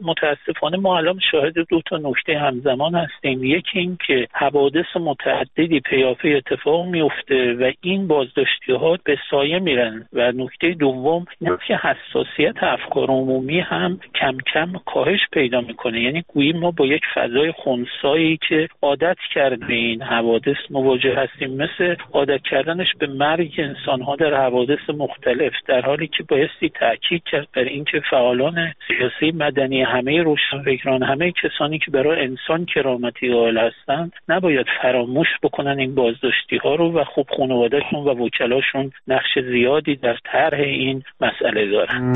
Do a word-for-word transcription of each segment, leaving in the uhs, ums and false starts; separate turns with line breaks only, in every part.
متاسفانه ما الان شاهد دو تا نکته همزمان هستیم. یکی این که حوادث متعددی پیافی اتفاق میفته و این بازداشتی‌ها به سایه میرن و نکته دوم اینه که حساسیت افکار عمومی هم کم کم کاهش پیدا میکنه. یعنی گویی ما با یک فضای خنثایی که عادت کرده این حوادث مواجه هستیم، مثل عادت کردنش به مرگ انسان‌ها در حوادث مختلف، در حالی که بایستی تاکید کرد بر اینکه فعالان سیاسی، مدنی، همه روشنفکران، همه کسانی که برای انسان کرامتی قائل هستند نباید فراموش بکنن این بازداشتی‌ها رو و خب خانواده‌شون و وکلاشون نقش زیادی در طرح این مسئله دارن.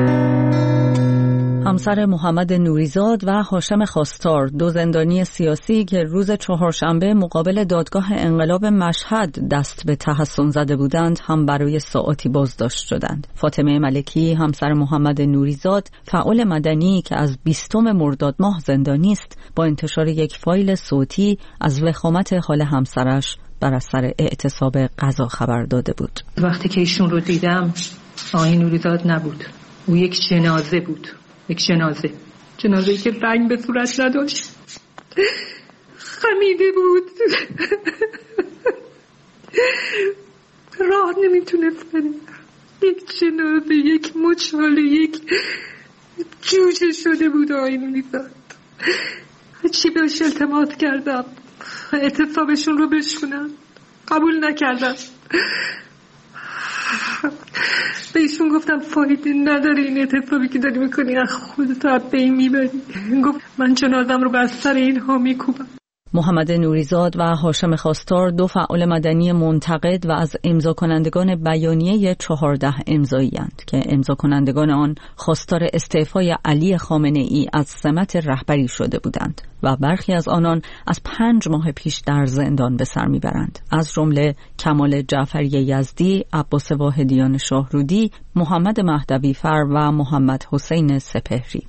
همسر محمد نوریزاد و هاشم خواستار، دو زندانی سیاسی که روز چهارشنبه مقابل دادگاه انقلاب مشهد دست به تحصن زده بودند، هم برای ساعاتی بازداشت شدند. فاطمه ملکی، همسر محمد نوریزاد، فعال مدنی که از بیستم مرداد ماه زندانی است، با انتشار یک فایل صوتی از وخامت حال همسرش بر اثر اعتصاب غذا خبر داده بود.
وقتی که ایشون رو دیدم، آقای نوریزاد نبود، او یک جنازه بود. یک جنازه جنازه‌ای که رنگ به صورت نداشت، خمیده بود، راه نمیتونست بره. یک جنازه، یک مچاله، یک جوجه شده بود آقای نوریزاد. چی بهش التماس کردم اعتصابشون رو بشکنم، قبول نکردم. به ایشون گفتم فایده نداره این اعتصابی که داری میکنی، خودت از بین میبری. گفت من جنازم رو بر سر اینها میکوبم.
محمد نوریزاد و هاشم خواستار دو فعال مدنی منتقد و از امضا کنندگان بیانیه چهارده امضایی اند که امضا کنندگان آن خواستار استعفای علی خامنه ای از سمت رهبری شده بودند و برخی از آنان از پنج ماه پیش در زندان به سر میبرند، از جمله کمال جعفری یزدی، عباس واحدیان شاهرودی، محمد مهدوی فر و محمد حسین سپهری.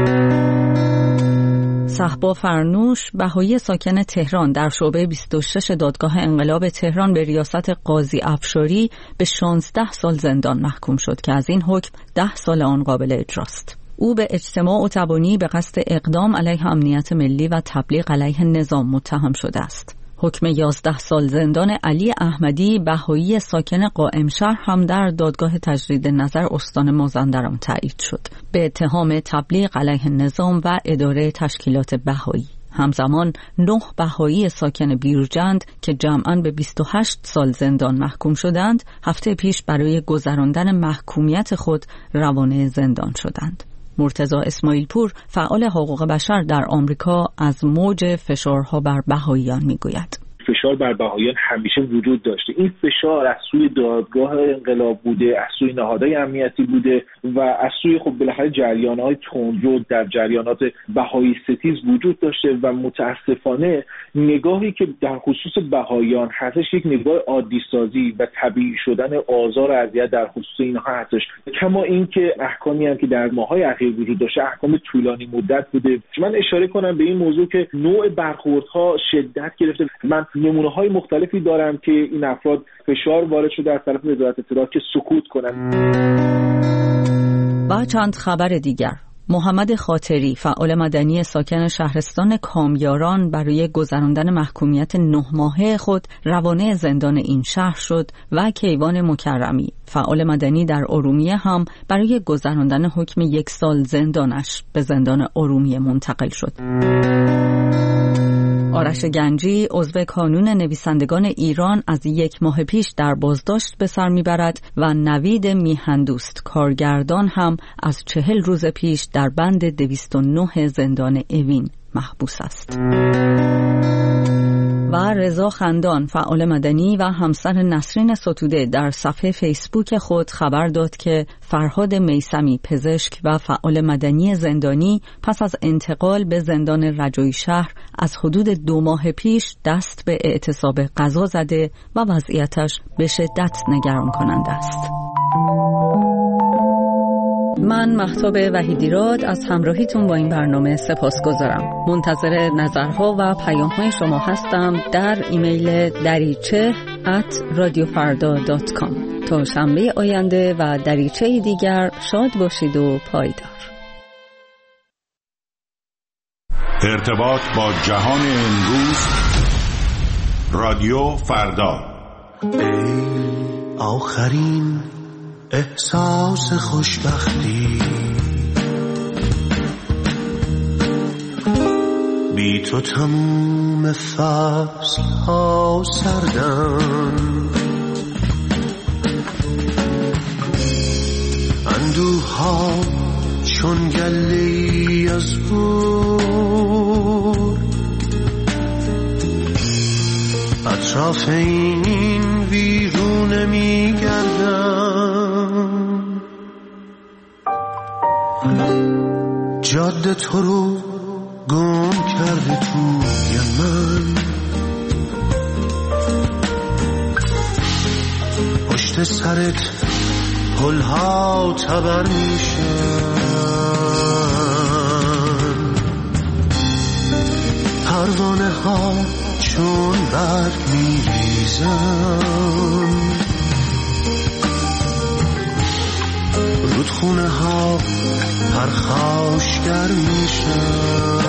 صحبا فرنوش، بهایی ساکن تهران، در شعبه بیست و شش دادگاه انقلاب تهران به ریاست قاضی افشاری به شانزده سال زندان محکوم شد که از این حکم ده سال آن قابل اجراست. او به اجتماع و تبانی به قصد اقدام علیه امنیت ملی و تبلیغ علیه نظام متهم شده است. حکم یازده سال زندان علی احمدی، بهایی ساکن قائمشهر، هم در دادگاه تجدید نظر استان مازندران تایید شد به اتهام تبلیغ علیه نظام و اداره تشکیلات بهایی. همزمان نه بهایی ساکن بیرجند که جمعاً به بیست و هشت سال زندان محکوم شدند، هفته پیش برای گذراندن محکومیت خود روانه زندان شدند. مرتضی اسماعیل پور، فعال حقوق بشر در آمریکا، از موج فشارها بر بهاییان میگوید.
فشار بر بهاییان همیشه وجود داشته. این فشار از سوی دادگاه انقلاب بوده، از سوی نهادهای امنیتی بوده و از سوی خب بالاخره جریان‌های تندرو در جریانات بهایی ستیز وجود داشته و متاسفانه نگاهی که در خصوص بهاییان هستش یک نگاه عادی سازی و طبیعی شدن آزار و اذیت در خصوص اینها هستش. کما اینکه احکامی هم که در ماه‌های اخیر وجود داشته احکام طولانی مدت بوده. من اشاره کنم به این موضوع که نوع برخوردها شدت گرفته. من نمونه‌های مختلفی دارم که این افراد فشار وارد شده از طرف وزارت اطلاعات که سکوت کنند.
و چند خبر دیگر. محمد خاطری، فعال مدنی ساکن شهرستان کامیاران، برای گذراندن محکومیت نه ماهه خود روانه زندان این شهر شد و کیوان مکرمی، فعال مدنی در ارومیه، هم برای گذراندن حکم یک سال زندانش به زندان ارومیه منتقل شد. آرش گنجی، عضو کانون نویسندگان ایران، از یک ماه پیش در بازداشت به سر میبرد و نوید میهندوست، کارگردان، هم از چهل روز پیش در بند دویست و نه زندان اوین محبوس است. و رضا خندان، فعال مدنی و همسر نسرین ستوده، در صفحه فیسبوک خود خبر داد که فرهاد میثمی، پزشک و فعال مدنی زندانی، پس از انتقال به زندان رجایی شهر از حدود دو ماه پیش دست به اعتصاب غذا زده و وضعیتش به شدت نگران کننده است. من مهتاب وحیدیراد از همراهیتون با این برنامه سپاسگزارم. منتظر نظرها و پیام‌های شما هستم در ایمیل دریچه ات رادیو فردا دات کام. تا شنبه آینده و دریچه دیگر شاد باشید و پایدار.
ارتباط با جهان امروز، رادیو فردا.
ای آخرین احساس خوشبختی، بی تو تموم فصل ها سردن، اندوه ها چون گلی از بور، اطراف این ویرونه می گردم، جاده تو رو گم کرده توی من، پشت سرت پلها تبر میشن، پروانه ها چون برگ میریزن، رودخونه ها پرخاشگر میشن،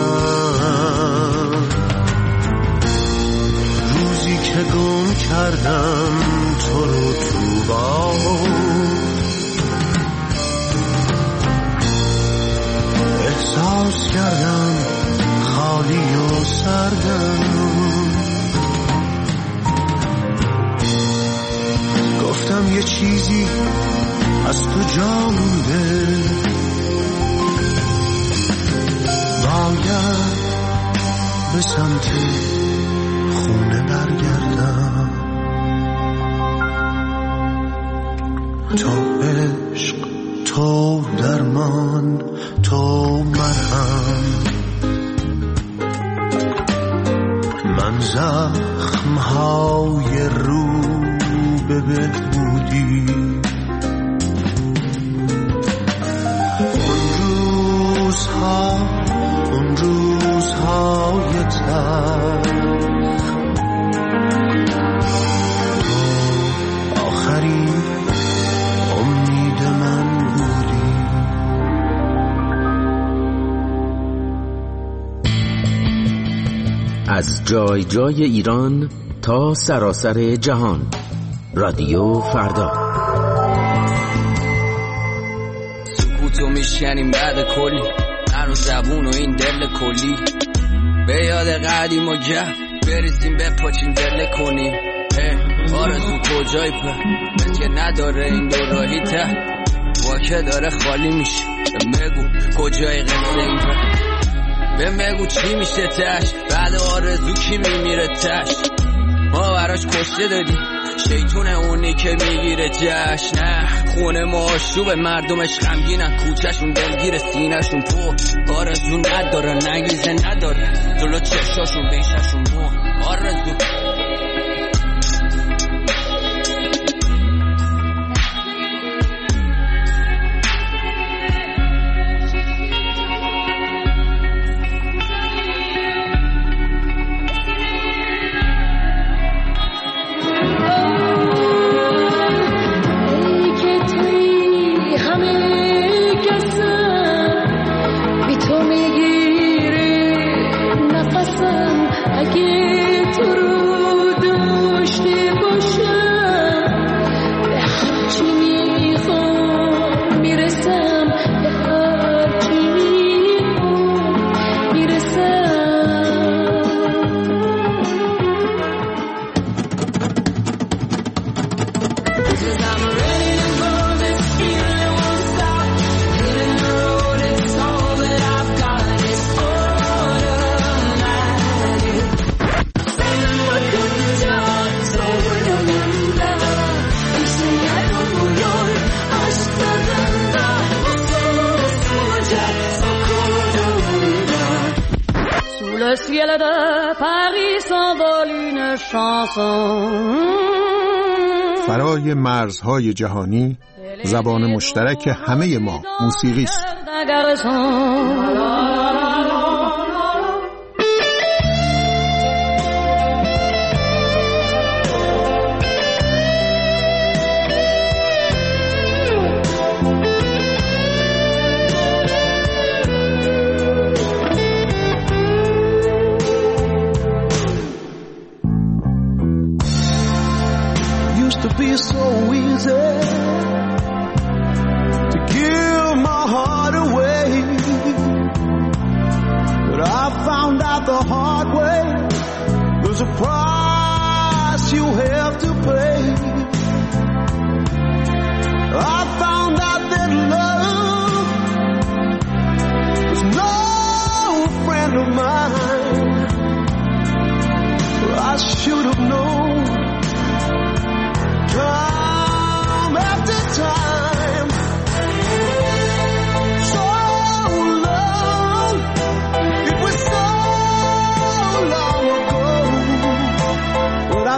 روزی که گم کردم تو رو تو باد، احساس کردم خالی و سردم، گفتم یه چیزی از تو جا مونده، باید به سمت خونه برگردم، تو عشق، تو درمان، تو مرهم، من زخمهای رو به بهبودی، اون روزها اون روزهای تلخ، تو آخرین امید من بودی.
از جای جای ایران تا سراسر جهان، رادیو فردا.
سکوتو میشکنیم بعد کلی، هر زبون و این دل کلی، به یاد قدیم و گه بریزیم بپاچیم دل کنیم. آرزو کجای پر بس که نداره این دو راهی ته، واکه داره خالی میشه، مگو کجای قصه این پر، به مگو چی میشه تش، بعد آرزو کی میمیره تش، ما براش کشته دادیم شیطونه اونی که میگیره جشن. نه خونه ما آشوب، مردمش غمگینن، کوچهشون دلگیر، سینهشون پر آرزو نداره، نگیزه نداره جلو چشاشون، بیششون مو آرزو.
Le ciel de Paris s'envole une chanson.
فرای مرزهای جهانی، زبان مشترک همه ما موسیقی است.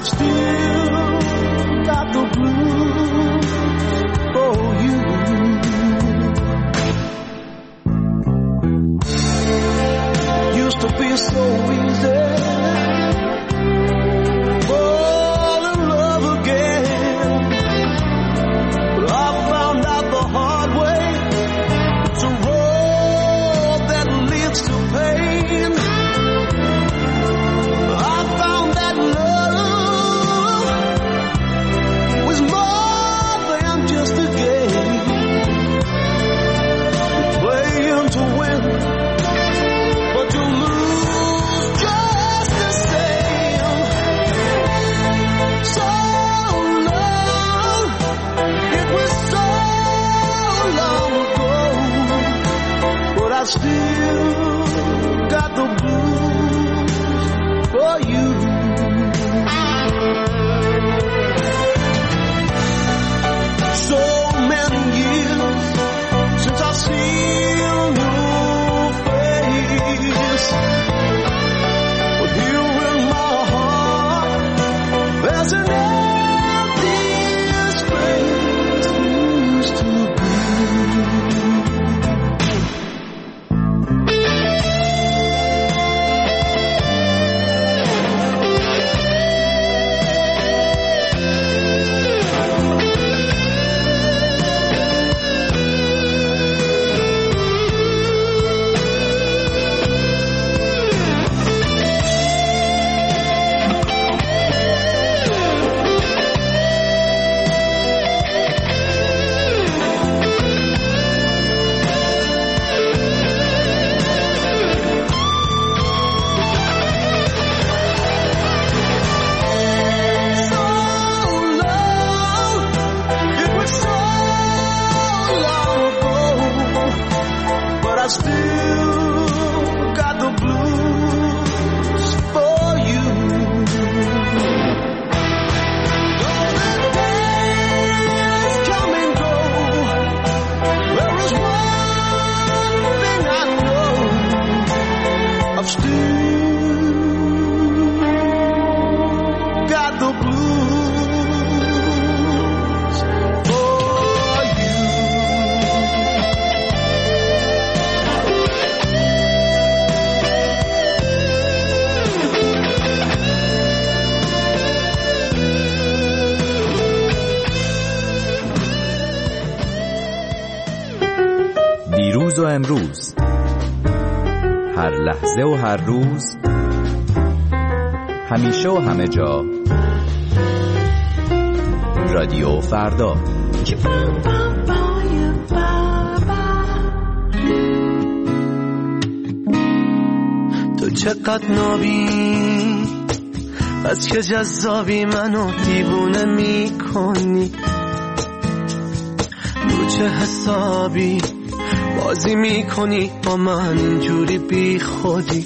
I've still got the blues for you. Used to be so easy, fall in love again, but I found out the hard way, it's a road that leads to pain. I found that love was more than just a game, playing to win, but to lose just the same. So long, it was so long ago, but I still got the blues for you. So many years since I've seen your face, but here in my heart there's an empty space used to be. I still got the blues for you. Though the days come and go, there is one thing I know, I've still got the blues for you.
دیروز و امروز، هر لحظه و هر روز، همیشه و همه جا، رادیو فردا.
تو چقدر نابی، بس که جذابی، منو دیوونه میکنی. تو چه حسابی بازی میکنی با من اینجوری بی خودی؟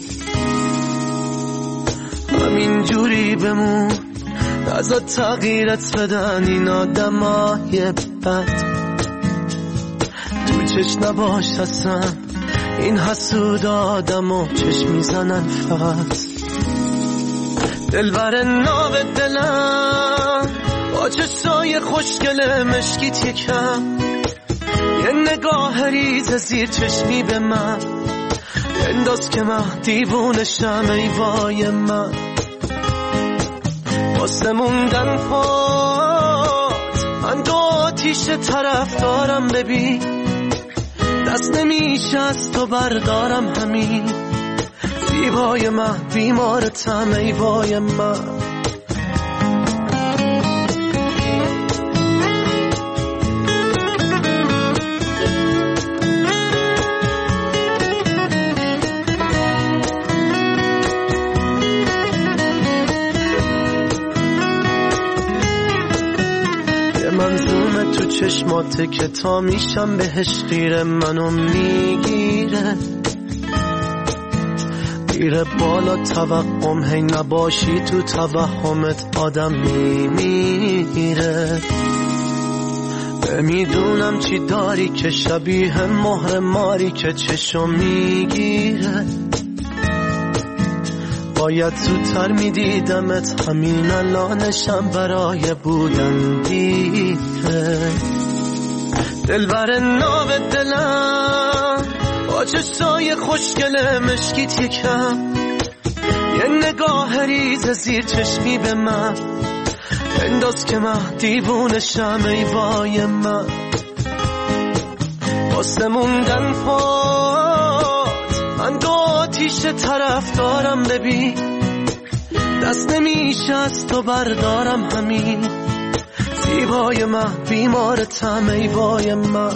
همینجوری بمون، نزد تغییرت بدن این آدمای بد. تو چشم نباش اصلا، این حسود آدمو چشم میزنن فقط. دلبر ناو دلم با چشای خوشگل مشکیت یکم، یه نگاه ریز زیر چشمی به من انداز که من دیوونشم. ای وای من واسه موندن پات، من دو آتیش طرف دارم. ببین دست نمیشه از تو بردارم، همین زیبای من بیمارتم. ای وای من منظومه تو چشماته که تا میشم بهش خیره، منو میگیره میره بالا توقم، هی نباشی تو توهمت آدم میمیره. نمیدونم چی داری که شبیه مهر ماری که چشم میگیره. باید زودتر میدیدمت، همین الانشم برای بودن دیره. دلبر ناب دلم با چشای خوشگل مشکیت یکم، یه نگاه ریز زیر چشمی به من انداز که من دیوونشم. ای وای من واسه موندن پات من دو آتیش طرف دارم. ببین دست نمیشه از تو بردارم، همین زیبای من بیمارتم. ای وای من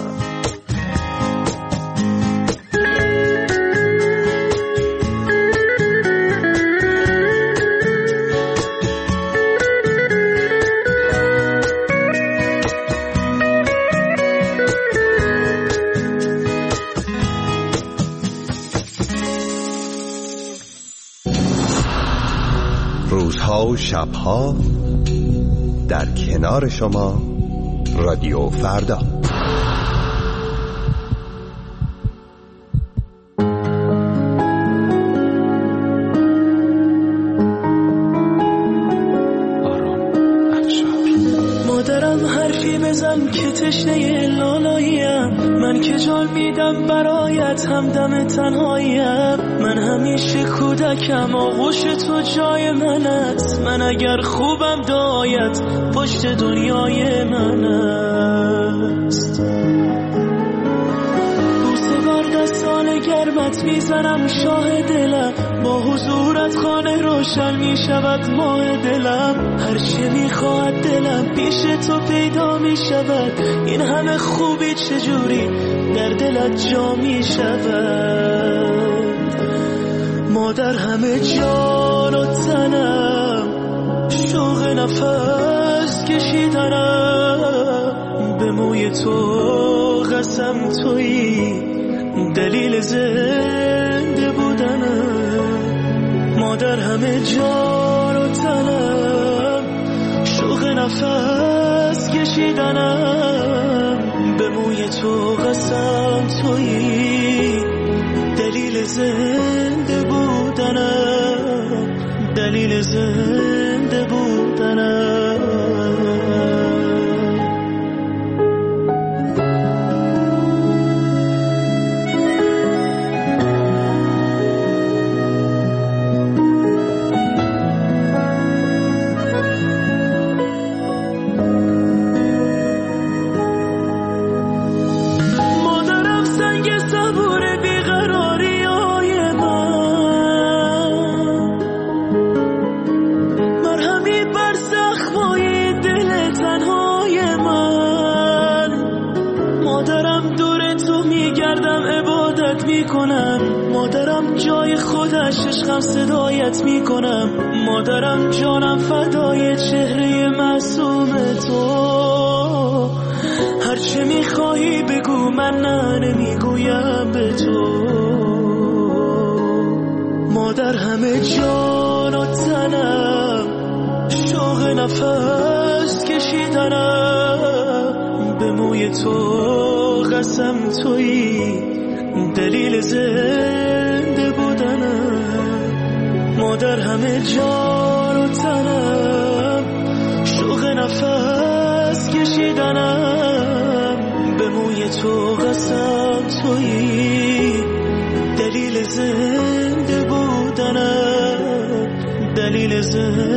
روزها و شبها در کنار شما رادیو فردا.
مادرم حرفی بزن که تشنه لالاییم، من که جان میدم برایت همدم تنهاییم. من همیشه کودکم آغوش تو جای من است، من اگر خوبم دایت پشت دنیای من است. بوسه بر دستان گرمت میزنم شاه دلم، با حضورت خانه روشن میشود ماه دلم. هرچه میخواهد دلم پیش تو پیدا میشود، این همه خوبی چجوری در دلت جا میشود. مادر همه جان و تنم، شوق نفس کشیدنم، به موی تو قسم تویی دلیل زنده بودنم. مادر همه جان و تنم، شوق نفس کشیدنم، به موی تو قسم تویی دلیل زنده بودنم، دلیل زنده بودنم. مادرم جای خودش عشقم صدایت میکنم، مادرم جانم فدای چهره معصوم تو. هرچه میخواهی بگو من نه نمیگویم به تو. مادر همه جان و تنم، شوق نفس کشیدنم، به موی تو قسم تویی دلیل زنده بودنم. مادر همه جان و تنم، شوق نفس کشیدنم، به موی تو قسم تویی دلیل زنده بودنم، دلیل زنده